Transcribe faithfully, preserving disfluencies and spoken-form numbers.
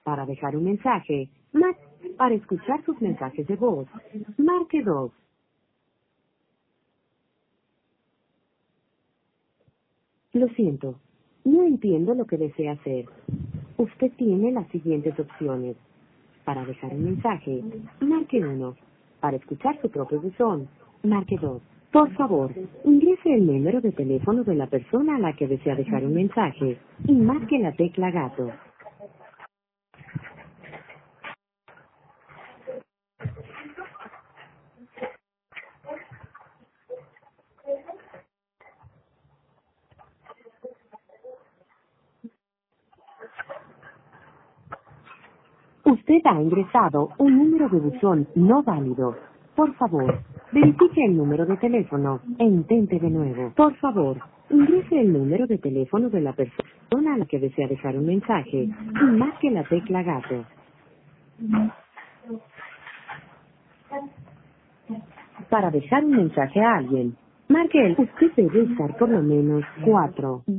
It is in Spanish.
Para dejar un mensaje, marque. Para escuchar sus mensajes de voz, marque dos. Lo siento, no entiendo lo que desea hacer. Usted tiene las siguientes opciones. Para dejar un mensaje, marque uno. Para escuchar su propio buzón, marque dos. Por favor, ingrese el número de teléfono de la persona a la que desea dejar un mensaje y marque la tecla gato. Usted ha ingresado un número de buzón no válido. Por favor, verifique el número de teléfono e intente de nuevo. Por favor, ingrese el número de teléfono de la persona a la que desea dejar un mensaje y marque la tecla gato. Para dejar un mensaje a alguien, marque el. Usted debe estar por lo menos cuatro.